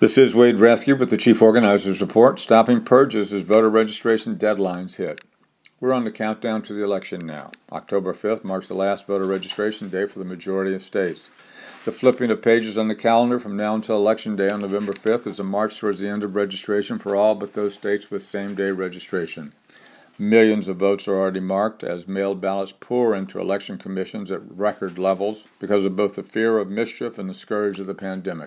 This is Wade Rathke with the Chief Organizer's Report, stopping purges as voter registration deadlines hit. We're on the countdown to the election now. October 5th marks the last voter registration day for the majority of states. The flipping of pages on the calendar from now until Election Day on November 5th is a march towards the end of registration for all but those states with same-day registration. Millions of votes are already marked as mailed ballots pour into election commissions at record levels because of both the fear of mischief and the scourge of the pandemic.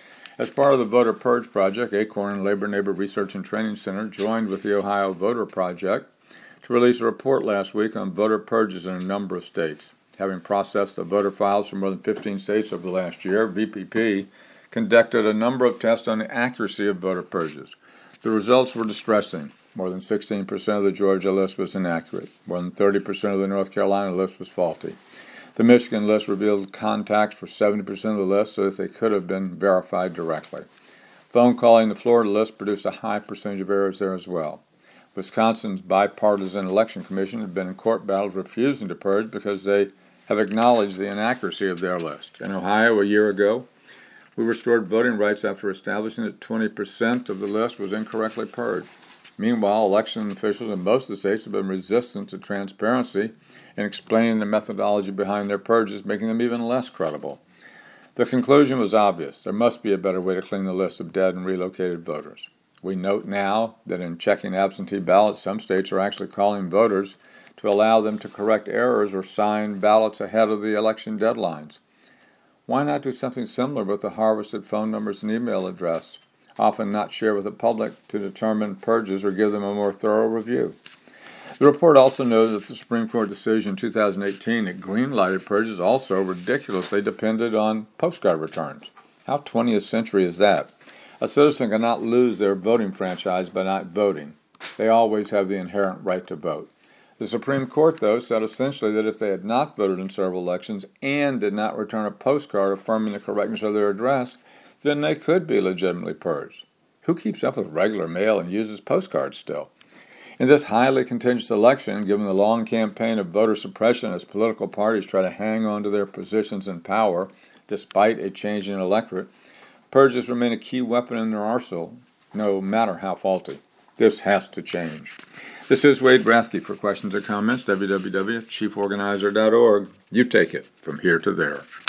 As part of the Voter Purge Project, Acorn and Labor Neighbor Research and Training Center joined with the Ohio Voter Project to release a report last week on voter purges in a number of states. Having processed the voter files from more than 15 states over the last year, VPP conducted a number of tests on the accuracy of voter purges. The results were distressing. More than 16% of the Georgia list was inaccurate. More than 30% of the North Carolina list was faulty. The Michigan list revealed contacts for 70% of the list so that they could have been verified directly. Phone calling the Florida list produced a high percentage of errors there as well. Wisconsin's bipartisan election commission had been in court battles refusing to purge because they have acknowledged the inaccuracy of their list. In Ohio, a year ago, we restored voting rights after establishing that 20% of the list was incorrectly purged. Meanwhile, election officials in most of the states have been resistant to transparency and explaining the methodology behind their purges, making them even less credible. The conclusion was obvious. There must be a better way to clean the list of dead and relocated voters. We note now that in checking absentee ballots, some states are actually calling voters to allow them to correct errors or sign ballots ahead of the election deadlines. Why not do something similar with the harvested phone numbers and email address, often not shared with the public, to determine purges or give them a more thorough review? The report also noted that the Supreme Court decision in 2018 that green-lighted purges also ridiculously depended on postcard returns. How 20th century is that? A citizen cannot lose their voting franchise by not voting. They always have the inherent right to vote. The Supreme Court, though, said essentially that if they had not voted in several elections and did not return a postcard affirming the correctness of their address, then they could be legitimately purged. Who keeps up with regular mail and uses postcards still? In this highly contentious election, given the long campaign of voter suppression as political parties try to hang on to their positions in power despite a changing electorate, purges remain a key weapon in their arsenal, no matter how faulty. This has to change. This is Wade Rathke. For questions or comments, www.chieforganizer.org. You take it from here to there.